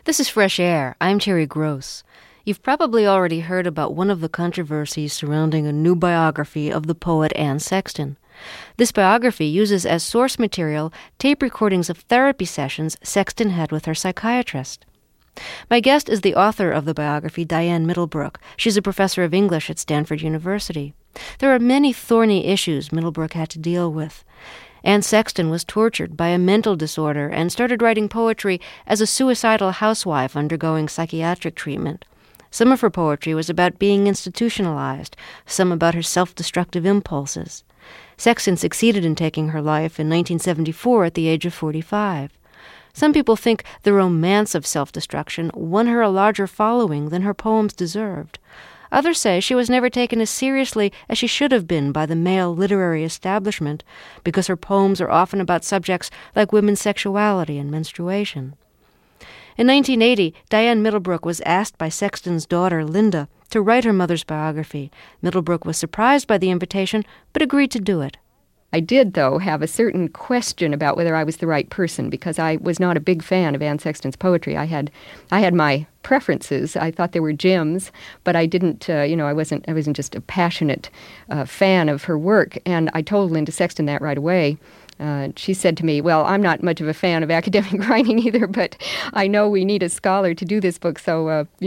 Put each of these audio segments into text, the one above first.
This is Fresh Air. I'm Terry Gross. You've probably already heard about one of the controversies surrounding a new biography of the poet Anne Sexton. This biography uses as source material tape recordings of therapy sessions Sexton had with her psychiatrist. My guest is the author of the biography, Diane Middlebrook. She's a professor of English at Stanford University. There are many thorny issues Middlebrook had to deal with. Anne Sexton was tortured by a mental disorder and started writing poetry as a suicidal housewife undergoing psychiatric treatment. Some of her poetry was about being institutionalized, some about her self-destructive impulses. Sexton succeeded in taking her life in 1974 at the age of 45. Some people think the romance of self-destruction won her a larger following than her poems deserved. Others say she was never taken as seriously as she should have been by the male literary establishment because her poems are often about subjects like women's sexuality and menstruation. In 1980, Diane Middlebrook was asked by Sexton's daughter, Linda, to write her mother's biography. Middlebrook was surprised by the invitation, but agreed to do it. I did, though, have a certain question about whether I was the right person because I was not a big fan of Anne Sexton's poetry. I had my preferences. I thought they were gems, but I didn't. I wasn't just a passionate fan of her work. And I told Linda Sexton that right away. She said to me, "Well, I'm not much of a fan of academic writing either, but I know we need a scholar to do this book. So,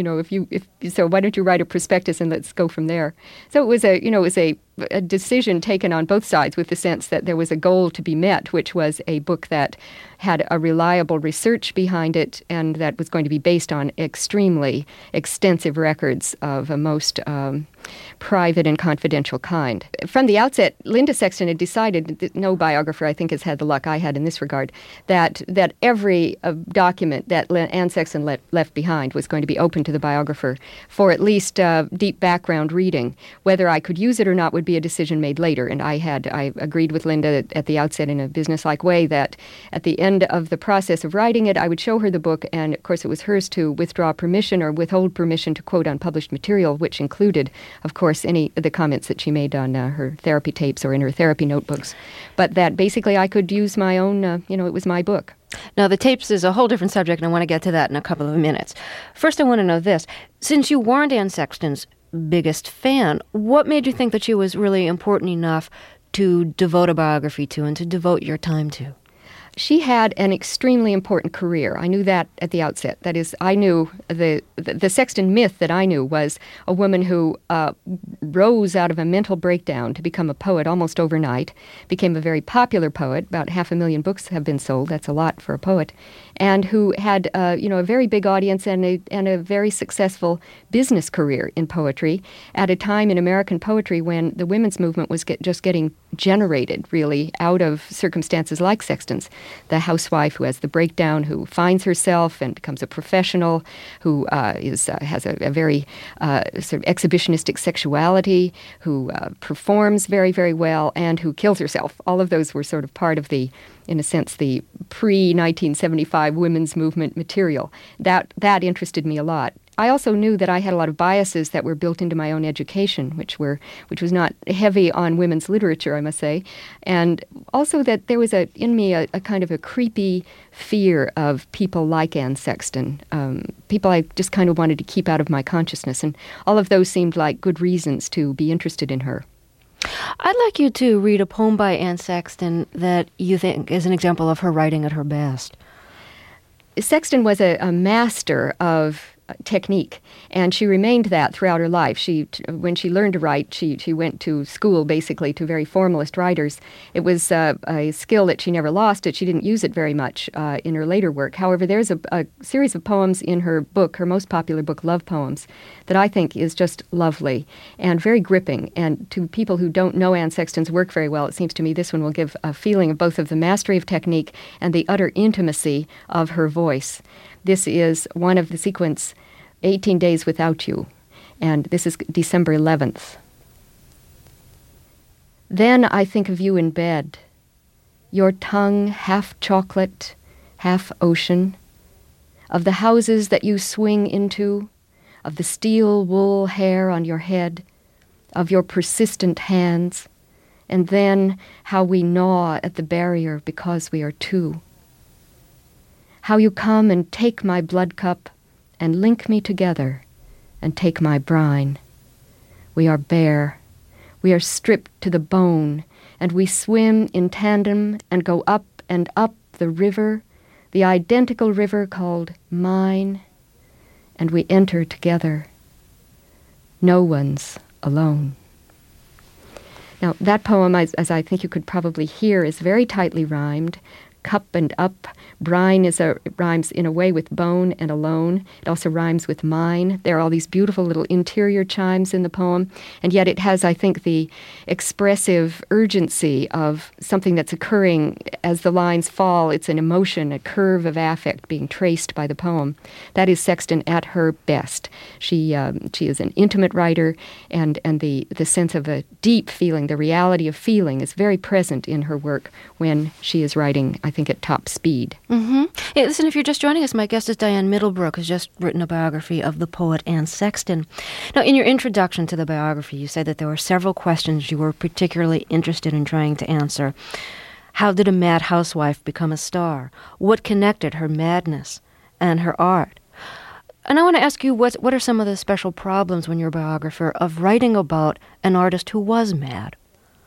why don't you write a prospectus and let's go from there?" So it was a decision taken on both sides with the sense that there was a goal to be met, which was a book that had a reliable research behind it and that was going to be based on extremely extensive records of a most private and confidential kind. From the outset, Linda Sexton had decided, that no biographer I think has had the luck I had in this regard, that every document that Anne Sexton left behind was going to be open to the biographer for at least deep background reading. Whether I could use it or not would be a decision made later, and I agreed with Linda at the outset in a businesslike way that at the end of the process of writing it, I would show her the book, and of course it was hers to withdraw permission or withhold permission to quote unpublished material, which included, of course, any of the comments that she made on her therapy tapes or in her therapy notebooks. But that basically I could use my own, it was my book. Now, the tapes is a whole different subject, and I want to get to that in a couple of minutes. First, I want to know this. Since you weren't Anne Sexton's biggest fan, what made you think that she was really important enough to devote a biography to and to devote your time to? She had an extremely important career. I knew that at the outset. That is, I knew the Sexton myth that I knew was a woman who rose out of a mental breakdown to become a poet almost overnight, became a very popular poet. About 500,000 books have been sold. That's a lot for a poet. And who had, a very big audience and a very successful business career in poetry at a time in American poetry when the women's movement was just getting generated, really, out of circumstances like Sexton's. The housewife who has the breakdown, who finds herself and becomes a professional, who has a very sort of exhibitionistic sexuality, who performs very, very well, and who kills herself. All of those were sort of part of the, in a sense, the pre-1975 women's movement material. That interested me a lot. I also knew that I had a lot of biases that were built into my own education, which was not heavy on women's literature, I must say, and also that there was in me a kind of a creepy fear of people like Anne Sexton, people I just kind of wanted to keep out of my consciousness, and all of those seemed like good reasons to be interested in her. I'd like you to read a poem by Anne Sexton that you think is an example of her writing at her best. Sexton was a master of technique, and she remained that throughout her life. When she learned to write, she went to school basically to very formalist writers. It was a skill that she never lost. She didn't use it very much in her later work. However, there's a series of poems in her book, her most popular book, Love Poems, that I think is just lovely and very gripping. And to people who don't know Anne Sexton's work very well, it seems to me this one will give a feeling of both of the mastery of technique and the utter intimacy of her voice. This is one of the sequence, 18 Days Without You, and this is December 11th. Then I think of you in bed, your tongue half chocolate, half ocean, of the houses that you swing into, of the steel wool hair on your head, of your persistent hands, and then how we gnaw at the barrier because we are two. how you come and take my blood cup and link me together and take my brine. We are bare. We are stripped to the bone, and we swim in tandem and go up and up the river, the identical river called mine, and we enter together. No one's alone. Now, that poem, as I think you could probably hear, is very tightly rhymed. Cup and up. Brine rhymes in a way with bone and alone. It also rhymes with mine. There are all these beautiful little interior chimes in the poem, and yet it has, I think, the expressive urgency of something that's occurring as the lines fall. It's an emotion, a curve of affect being traced by the poem. That is Sexton at her best. She is an intimate writer, and the sense of a deep feeling, the reality of feeling, is very present in her work when she is writing, I think, at top speed. Mm-hmm. Hey, listen, if you're just joining us, my guest is Diane Middlebrook, who's just written a biography of the poet Anne Sexton. Now, in your introduction to the biography, you said that there were several questions you were particularly interested in trying to answer. How did a mad housewife become a star? What connected her madness and her art? And I want to ask you, what are some of the special problems when you're a biographer of writing about an artist who was mad?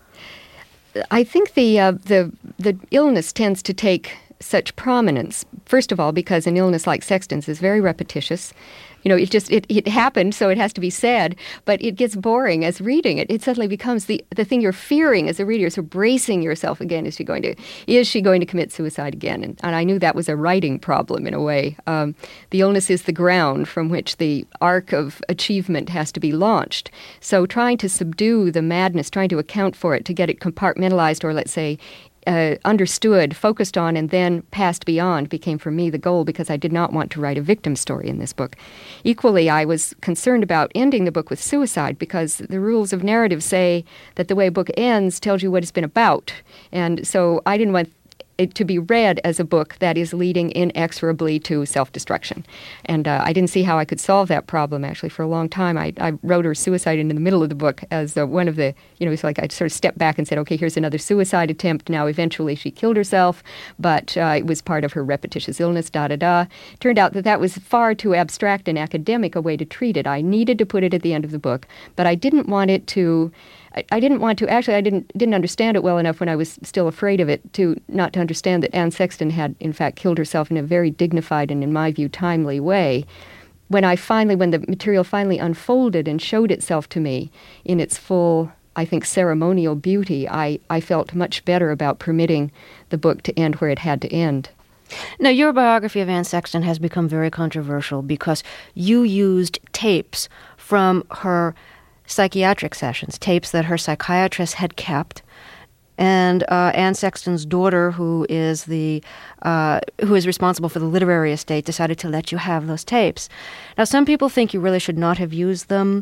I think the illness tends to take such prominence, first of all, because an illness like Sexton's is very repetitious. You know, it happened, so it has to be said, but it gets boring as reading it. It suddenly becomes the thing you're fearing as a reader, so bracing yourself again. Is she going to commit suicide again? And I knew that was a writing problem in a way. The illness is the ground from which the arc of achievement has to be launched. So trying to subdue the madness, trying to account for it, to get it compartmentalized, or let's say understood, focused on, and then passed beyond became for me the goal, because I did not want to write a victim story in this book. Equally, I was concerned about ending the book with suicide, because the rules of narrative say that the way a book ends tells you what it's been about. And so I didn't want it to be read as a book that is leading inexorably to self-destruction. And I didn't see how I could solve that problem, actually, for a long time. I wrote her suicide in the middle of the book as one of the, it's like I sort of stepped back and said, okay, here's another suicide attempt. Now, eventually she killed herself, but it was part of her repetitious illness, da-da-da. Turned out that was far too abstract and academic a way to treat it. I needed to put it at the end of the book, but I didn't want it to... I didn't understand it well enough when I was still afraid of it not to understand that Anne Sexton had, in fact, killed herself in a very dignified and, in my view, timely way. When the material finally unfolded and showed itself to me in its full, I think, ceremonial beauty, I felt much better about permitting the book to end where it had to end. Now, your biography of Anne Sexton has become very controversial because you used tapes from her psychiatric sessions, tapes that her psychiatrist had kept, and Anne Sexton's daughter, who is responsible for the literary estate, decided to let you have those tapes. Now, some people think you really should not have used them,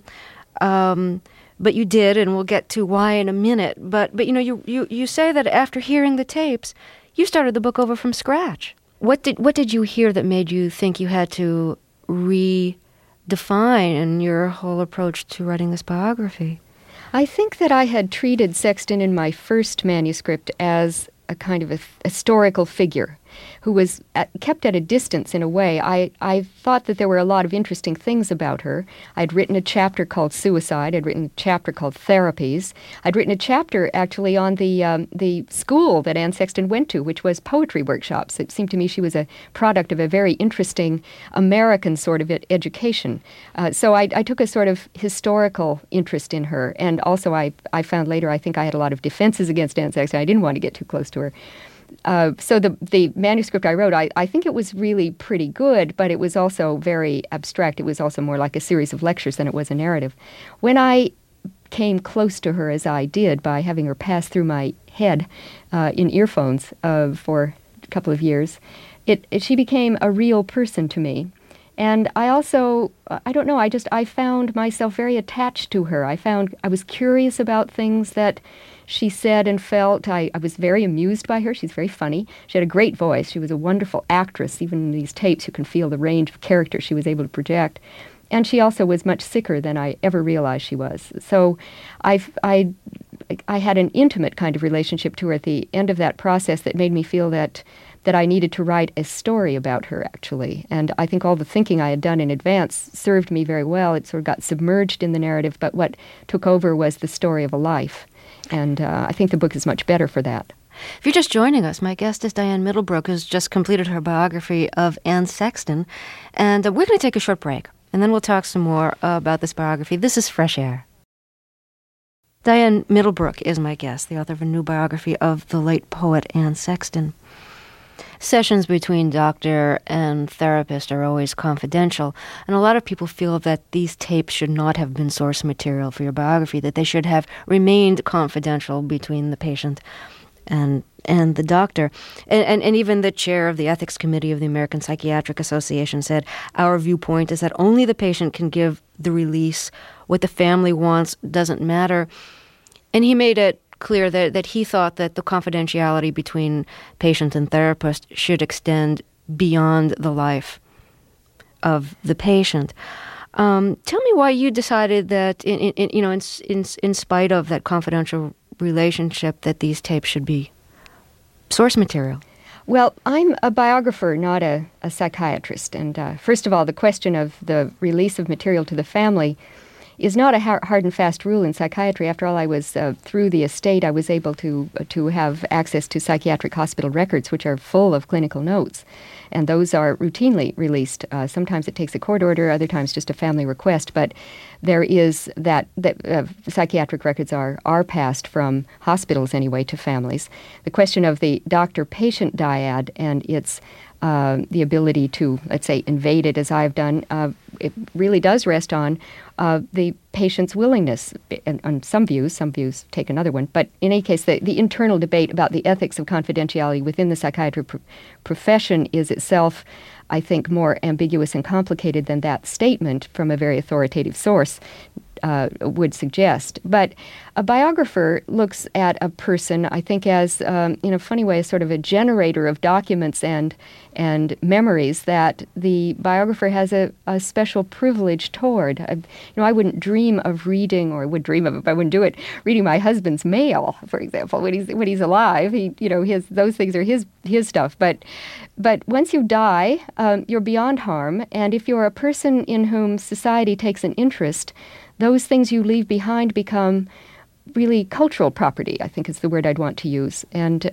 but you did, and we'll get to why in a minute. But you say that after hearing the tapes, you started the book over from scratch. What did you hear that made you think you had to redefine in your whole approach to writing this biography? I think that I had treated Sexton in my first manuscript as a kind of a historical figure who was kept at a distance in a way. I thought that there were a lot of interesting things about her. I'd written a chapter called Suicide. I'd written a chapter called Therapies. I'd written a chapter, actually, on the school that Anne Sexton went to, which was poetry workshops. It seemed to me she was a product of a very interesting American sort of education. So I took a sort of historical interest in her. And also I found later, I think I had a lot of defenses against Anne Sexton. I didn't want to get too close to her. So the manuscript I wrote, I think it was really pretty good, but it was also very abstract. It was also more like a series of lectures than it was a narrative. When I came close to her, as I did by having her pass through my head in earphones for a couple of years, she became a real person to me. And I also, I found myself very attached to her. I was curious about things that she said and felt. I was very amused by her. She's very funny. She had a great voice. She was a wonderful actress. Even in these tapes, you can feel the range of character she was able to project. And she also was much sicker than I ever realized she was. So I had an intimate kind of relationship to her at the end of that process that made me feel that that I needed to write a story about her, actually. And I think all the thinking I had done in advance served me very well. It sort of got submerged in the narrative, but what took over was the story of a life. And I think the book is much better for that. If you're just joining us, my guest is Diane Middlebrook, who's just completed her biography of Anne Sexton. And we're going to take a short break, and then we'll talk some more about this biography. This is Fresh Air. Diane Middlebrook is my guest, the author of a new biography of the late poet Anne Sexton. Sessions between doctor and therapist are always confidential, and a lot of people feel that these tapes should not have been source material for your biography, that they should have remained confidential between the patient and the doctor. And even the chair of the ethics committee of the American Psychiatric Association said, our viewpoint is that only the patient can give the release. What the family wants doesn't matter. And he made it clear that he thought that the confidentiality between patient and therapist should extend beyond the life of the patient. Tell me why you decided that, in spite of that confidential relationship, that these tapes should be source material. Well, I'm a biographer, not a psychiatrist. And first of all, the question of the release of material to the family is not a hard and fast rule in psychiatry. After all, I was, through the estate, I was able to have access to psychiatric hospital records, which are full of clinical notes. And those are routinely released. Sometimes it takes a court order, other times just a family request. But there is that psychiatric records are passed from hospitals anyway to families. The question of the doctor-patient dyad and its the ability to, let's say, invade it as I've done, it really does rest on the patient's willingness. And on some views take another one. But in any case, the internal debate about the ethics of confidentiality within the psychiatry profession is itself, I think, more ambiguous and complicated than that statement from a very authoritative source would suggest. But a biographer looks at a person, I think, as, in a funny way, as sort of a generator of documents and memories that the biographer has a special privilege toward. I wouldn't dream of reading, or would dream of, if I wouldn't do it, reading my husband's mail, for example, when he's alive. Those things are his stuff. But once you die, you're beyond harm, and if you're a person in whom society takes an interest, those things you leave behind become really cultural property, I think is the word I'd want to use. And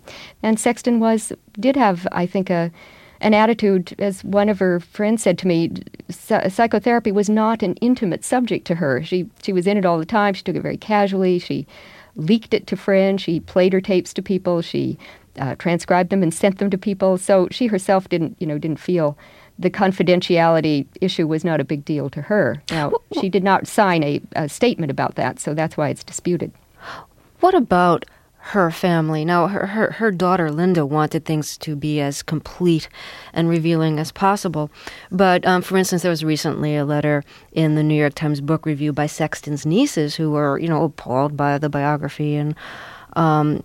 Sexton did have, I think, an attitude, as one of her friends said to me, psychotherapy was not an intimate subject to her. She was in it all the time. She took it very casually. She leaked it to friends. She played her tapes to people. She transcribed them and sent them to people. So she herself didn't feel the confidentiality issue was not a big deal to her. Now, she did not sign a statement about that, so that's why it's disputed. What about her family? Now, her daughter, Linda, wanted things to be as complete and revealing as possible. But, for instance, there was recently a letter in the New York Times Book Review by Sexton's nieces who were, appalled by the biography. And I'm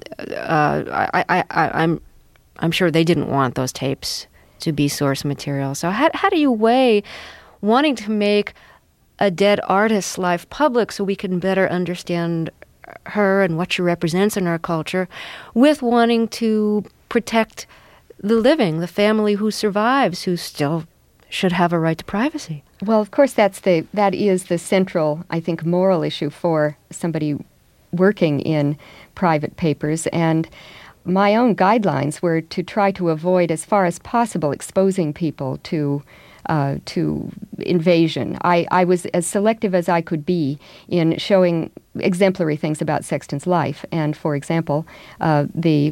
sure they didn't want those tapes to be source material. So how do you weigh wanting to make a dead artist's life public so we can better understand her and what she represents in our culture, with wanting to protect the living, the family who survives, who still should have a right to privacy? Well, of course, that is the central, I think, moral issue for somebody working in private papers. And my own guidelines were to try to avoid, as far as possible, exposing people to invasion. I was as selective as I could be in showing exemplary things about Sexton's life. And for example, at the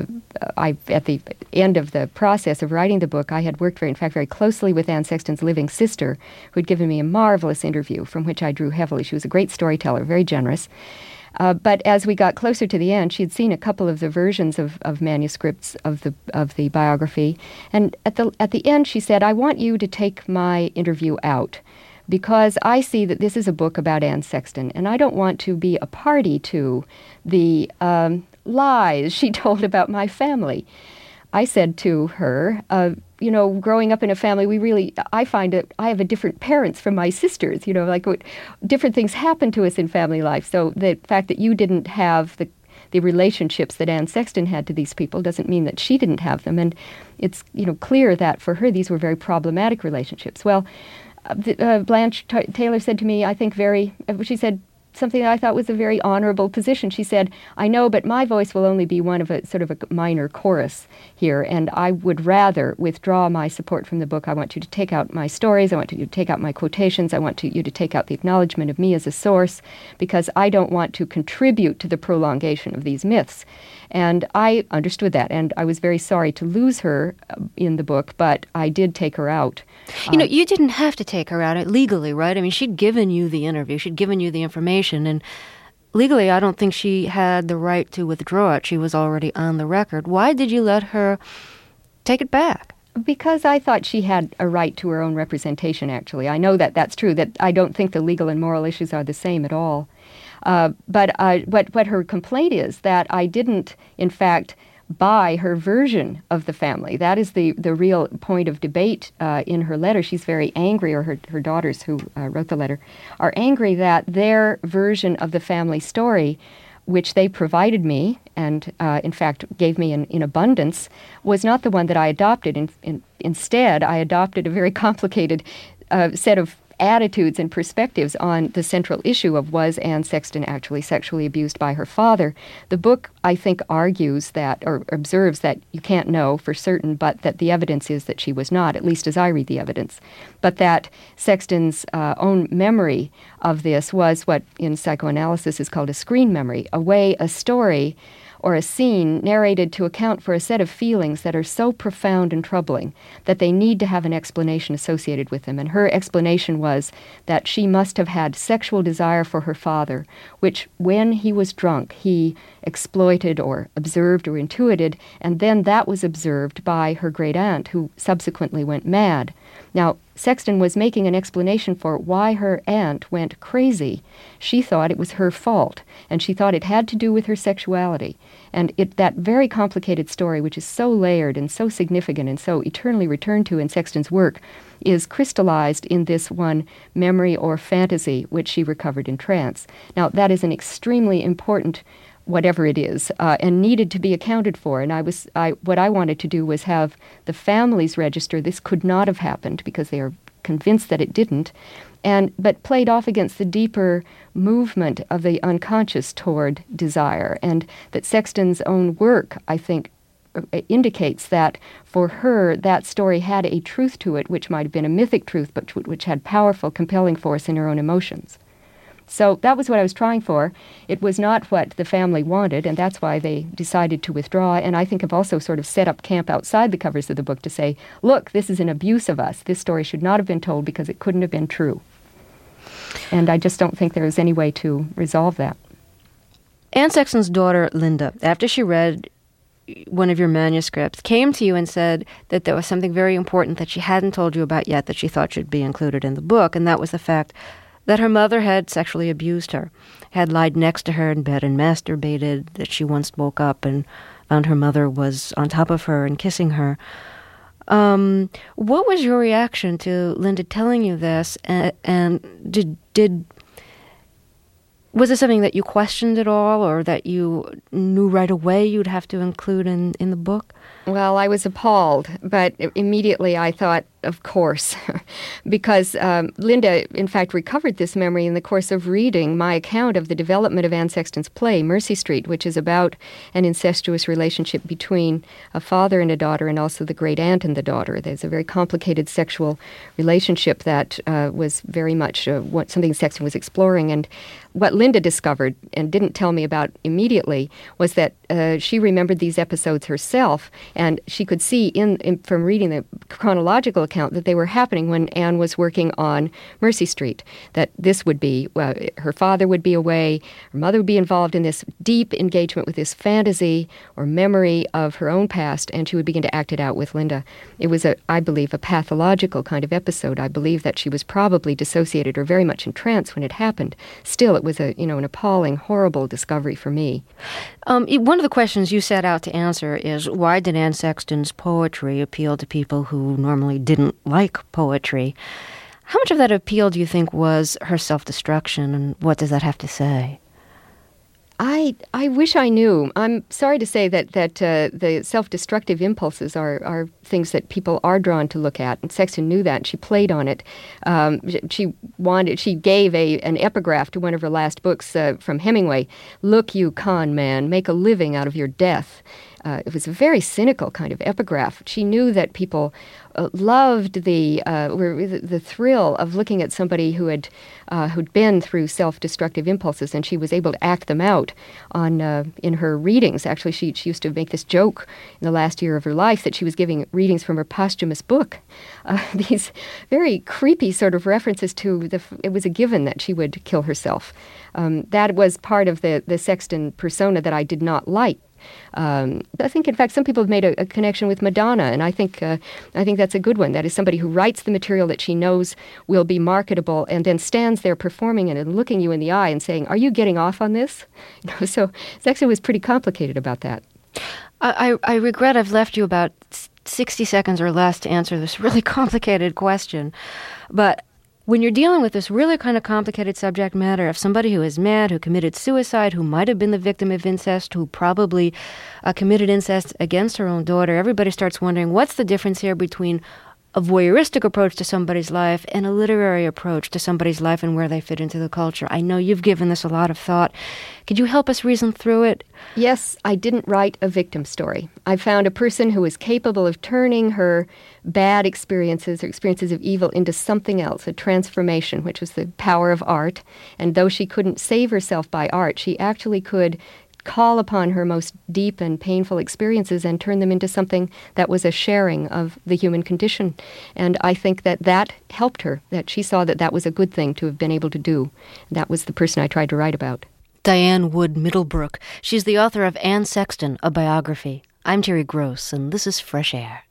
end of the process of writing the book, I had worked very closely with Anne Sexton's living sister, who had given me a marvelous interview from which I drew heavily. She was a great storyteller, very generous. But as we got closer to the end, she had seen a couple of the versions of manuscripts of the biography, and at the end she said, "I want you to take my interview out, because I see that this is a book about Anne Sexton, and I don't want to be a party to the lies she told about my family." I said to her, growing up in a family, I find that I have different parents from my sisters, different things happen to us in family life. So the fact that you didn't have the the relationships that Anne Sexton had to these people doesn't mean that she didn't have them. And it's, clear that for her these were very problematic relationships. Well, Blanche Taylor said to me, she said something that I thought was a very honorable position. She said, "I know, but my voice will only be one of a sort of a minor chorus here, and I would rather withdraw my support from the book. I want you to take out my stories. I want you to take out my quotations. I want you to take out the acknowledgement of me as a source, because I don't want to contribute to the prolongation of these myths." And I understood that, and I was very sorry to lose her in the book, but I did take her out. You didn't have to take her out legally, right? I mean, she'd given you the interview, she'd given you the information, and legally I don't think she had the right to withdraw it. She was already on the record. Why did you let her take it back? Because I thought she had a right to her own representation, actually. I know that that's true, that I don't think the legal and moral issues are the same at all. But what her complaint is, that I didn't, in fact, buy her version of the family. That is the real point of debate in her letter. She's very angry, or her daughters who wrote the letter, are angry that their version of the family story, which they provided me and, in fact, gave me in abundance, was not the one that I adopted. Instead, I adopted a very complicated set of attitudes and perspectives on the central issue of, was Anne Sexton actually sexually abused by her father? The book, I think, argues that, or observes that you can't know for certain, but that the evidence is that she was not, at least as I read the evidence. But that Sexton's own memory of this was what in psychoanalysis is called a screen memory, a story or a scene narrated to account for a set of feelings that are so profound and troubling that they need to have an explanation associated with them. And her explanation was that she must have had sexual desire for her father, which when he was drunk, he exploited or observed or intuited, and then that was observed by her great aunt, who subsequently went mad. Now, Sexton was making an explanation for why her aunt went crazy. She thought it was her fault, and she thought it had to do with her sexuality. And that very complicated story, which is so layered and so significant and so eternally returned to in Sexton's work, is crystallized in this one memory or fantasy which she recovered in trance. Now, that is an extremely important whatever it is, and needed to be accounted for. And what I wanted to do was have the families register this could not have happened, because they are convinced that it didn't, but played off against the deeper movement of the unconscious toward desire, and that Sexton's own work, I think, indicates that for her that story had a truth to it, which might have been a mythic truth, but which had powerful, compelling force in her own emotions. So that was what I was trying for. It was not what the family wanted, and that's why they decided to withdraw, and I think have also sort of set up camp outside the covers of the book to say, look, this is an abuse of us. This story should not have been told because it couldn't have been true. And I just don't think there is any way to resolve that. Anne Sexton's daughter, Linda, after she read one of your manuscripts, came to you and said that there was something very important that she hadn't told you about yet that she thought should be included in the book, and that was the fact that her mother had sexually abused her, had lied next to her in bed and masturbated, that she once woke up and found her mother was on top of her and kissing her. What was your reaction to Linda telling you this, and was it something that you questioned at all, or that you knew right away you'd have to include in the book? Well, I was appalled, but immediately I thought, of course, because Linda, in fact, recovered this memory in the course of reading my account of the development of Anne Sexton's play, Mercy Street, which is about an incestuous relationship between a father and a daughter, and also the great aunt and the daughter. There's a very complicated sexual relationship that was very much something Sexton was exploring. And what Linda discovered and didn't tell me about immediately was that she remembered these episodes herself, and she could see from reading the chronological account that they were happening when Anne was working on Mercy Street, that this would be, her father would be away, her mother would be involved in this deep engagement with this fantasy or memory of her own past, and she would begin to act it out with Linda. It was, I believe, a pathological kind of episode. I believe that she was probably dissociated or very much in trance when it happened. Still, it was an appalling, horrible discovery for me. One of the questions you set out to answer is, why did Anne Sexton's poetry appeal to people who normally didn't like poetry? How much of that appeal do you think was her self-destruction, and what does that have to say? I wish I knew. I'm sorry to say that the self-destructive impulses are things that people are drawn to look at, and Sexton knew that. She played on it. She gave an epigraph to one of her last books from Hemingway. "Look, you con man, make a living out of your death." It was a very cynical kind of epigraph. She knew that people loved the thrill of looking at somebody who'd been through self-destructive impulses, and she was able to act them out in her readings. Actually, she used to make this joke in the last year of her life that she was giving readings from her posthumous book. These very creepy sort of references to it was a given that she would kill herself. That was part of the Sexton persona that I did not like. I think, in fact, some people have made a connection with Madonna, and I think that's a good one. That is somebody who writes the material that she knows will be marketable, and then stands there performing it and looking you in the eye and saying, "Are you getting off on this?" So Sexton was pretty complicated about that. I regret I've left you about 60 seconds or less to answer this really complicated question, but when you're dealing with this really kind of complicated subject matter of somebody who is mad, who committed suicide, who might have been the victim of incest, who probably committed incest against her own daughter, everybody starts wondering what's the difference here between a voyeuristic approach to somebody's life and a literary approach to somebody's life and where they fit into the culture. I know you've given this a lot of thought. Could you help us reason through it? Yes, I didn't write a victim story. I found a person who was capable of turning her bad experiences or experiences of evil into something else, a transformation, which was the power of art. And though she couldn't save herself by art, she actually could call upon her most deep and painful experiences and turn them into something that was a sharing of the human condition. And I think that helped her, that she saw that was a good thing to have been able to do. That was the person I tried to write about. Diane Wood Middlebrook. She's the author of Anne Sexton, a biography. I'm Terry Gross, and this is Fresh Air.